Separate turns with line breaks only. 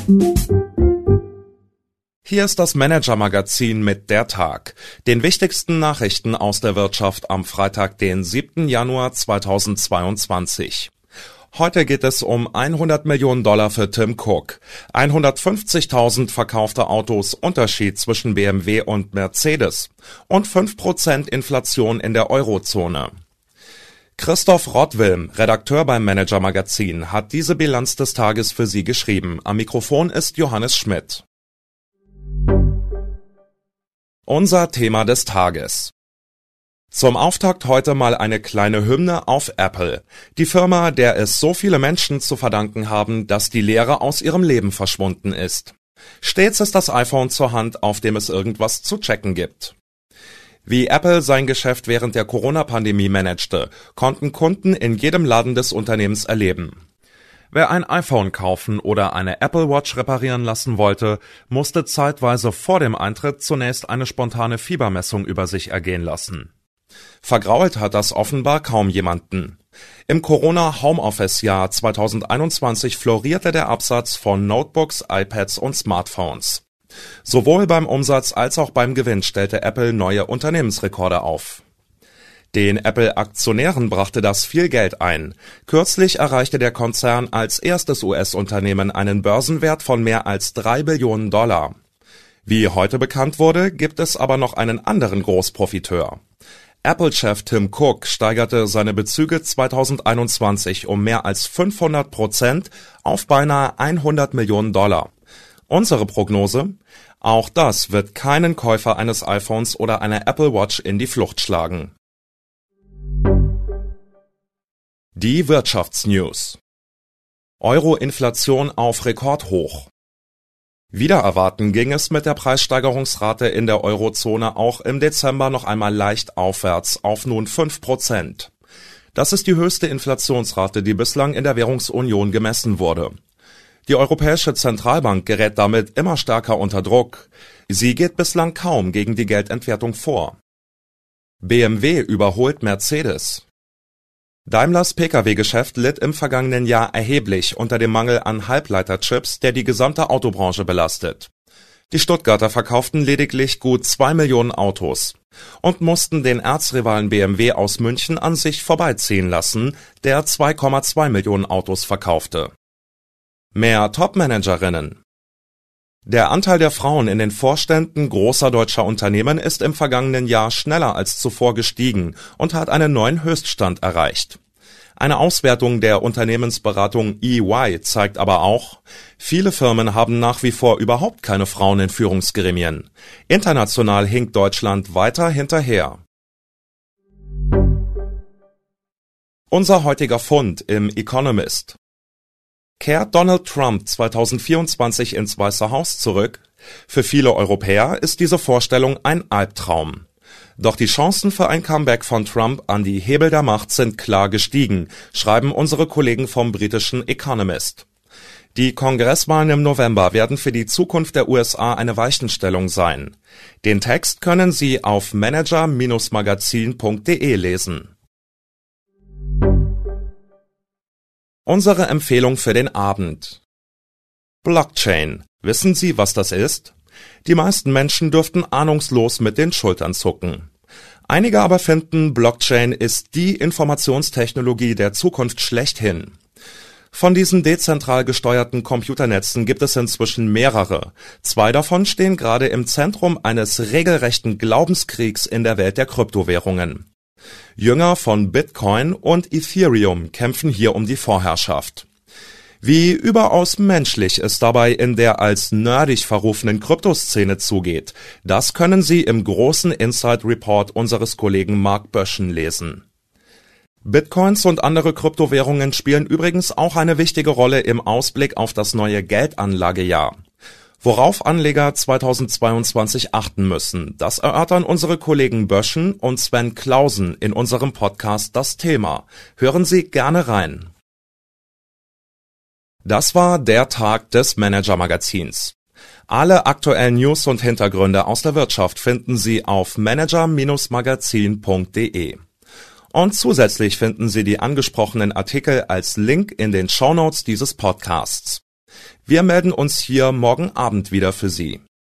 Hier ist das Manager-Magazin mit der Tag, den wichtigsten Nachrichten aus der Wirtschaft am Freitag, den 7. Januar 2022. Heute geht es um $100 Millionen für Tim Cook, 150.000 verkaufte Autos Unterschied zwischen BMW und Mercedes und 5% Inflation in der Eurozone. Christoph Rottwilm, Redakteur beim Manager-Magazin, hat diese Bilanz des Tages für Sie geschrieben. Am Mikrofon ist Johannes Schmidt. Unser Thema des Tages. Zum Auftakt heute mal eine kleine Hymne auf Apple, die Firma, der es so viele Menschen zu verdanken haben, dass die Lehre aus ihrem Leben verschwunden ist. Stets ist das iPhone zur Hand, auf dem es irgendwas zu checken gibt. Wie Apple sein Geschäft während der Corona-Pandemie managte, konnten Kunden in jedem Laden des Unternehmens erleben. Wer ein iPhone kaufen oder eine Apple Watch reparieren lassen wollte, musste zeitweise vor dem Eintritt zunächst eine spontane Fiebermessung über sich ergehen lassen. Vergrault hat das offenbar kaum jemanden. Im Corona-Homeoffice-Jahr 2021 florierte der Absatz von Notebooks, iPads und Smartphones. Sowohl beim Umsatz als auch beim Gewinn stellte Apple neue Unternehmensrekorde auf. Den Apple-Aktionären brachte das viel Geld ein. Kürzlich erreichte der Konzern als erstes US-Unternehmen einen Börsenwert von mehr als $3 Billionen. Wie heute bekannt wurde, gibt es aber noch einen anderen Großprofiteur. Apple-Chef Tim Cook steigerte seine Bezüge 2021 um mehr als 500% auf beinahe $100 Millionen. Unsere Prognose? Auch das wird keinen Käufer eines iPhones oder einer Apple Watch in die Flucht schlagen. Die Wirtschaftsnews. Euro-Inflation auf Rekordhoch. Wider Erwarten ging es mit der Preissteigerungsrate in der Eurozone auch im Dezember noch einmal leicht aufwärts auf nun 5%. Das ist die höchste Inflationsrate, die bislang in der Währungsunion gemessen wurde. Die Europäische Zentralbank gerät damit immer stärker unter Druck. Sie geht bislang kaum gegen die Geldentwertung vor. BMW überholt Mercedes. Daimlers Pkw-Geschäft litt im vergangenen Jahr erheblich unter dem Mangel an Halbleiterchips, der die gesamte Autobranche belastet. Die Stuttgarter verkauften lediglich gut 2 Millionen Autos und mussten den Erzrivalen BMW aus München an sich vorbeiziehen lassen, der 2,2 Millionen Autos verkaufte. Mehr Top-Managerinnen. Der Anteil der Frauen in den Vorständen großer deutscher Unternehmen ist im vergangenen Jahr schneller als zuvor gestiegen und hat einen neuen Höchststand erreicht. Eine Auswertung der Unternehmensberatung EY zeigt aber auch, viele Firmen haben nach wie vor überhaupt keine Frauen in Führungsgremien. International hinkt Deutschland weiter hinterher. Unser heutiger Fund im Economist. Kehrt Donald Trump 2024 ins Weiße Haus zurück? Für viele Europäer ist diese Vorstellung ein Albtraum. Doch die Chancen für ein Comeback von Trump an die Hebel der Macht sind klar gestiegen, schreiben unsere Kollegen vom britischen Economist. Die Kongresswahlen im November werden für die Zukunft der USA eine Weichenstellung sein. Den Text können Sie auf manager-magazin.de lesen. Unsere Empfehlung für den Abend. Blockchain. Wissen Sie, was das ist? Die meisten Menschen dürften ahnungslos mit den Schultern zucken. Einige aber finden, Blockchain ist die Informationstechnologie der Zukunft schlechthin. Von diesen dezentral gesteuerten Computernetzen gibt es inzwischen mehrere. 2 davon stehen gerade im Zentrum eines regelrechten Glaubenskriegs in der Welt der Kryptowährungen. Jünger von Bitcoin und Ethereum kämpfen hier um die Vorherrschaft. Wie überaus menschlich es dabei in der als nerdig verrufenen Kryptoszene zugeht, das können Sie im großen Inside Report unseres Kollegen Mark Böschen lesen. Bitcoins und andere Kryptowährungen spielen übrigens auch eine wichtige Rolle im Ausblick auf das neue Geldanlagejahr. Worauf Anleger 2022 achten müssen, das erörtern unsere Kollegen Böschen und Sven Clausen in unserem Podcast Das Thema. Hören Sie gerne rein. Das war der Tag des Manager-Magazins. Alle aktuellen News und Hintergründe aus der Wirtschaft finden Sie auf manager-magazin.de. Und zusätzlich finden Sie die angesprochenen Artikel als Link in den Shownotes dieses Podcasts. Wir melden uns hier morgen Abend wieder für Sie.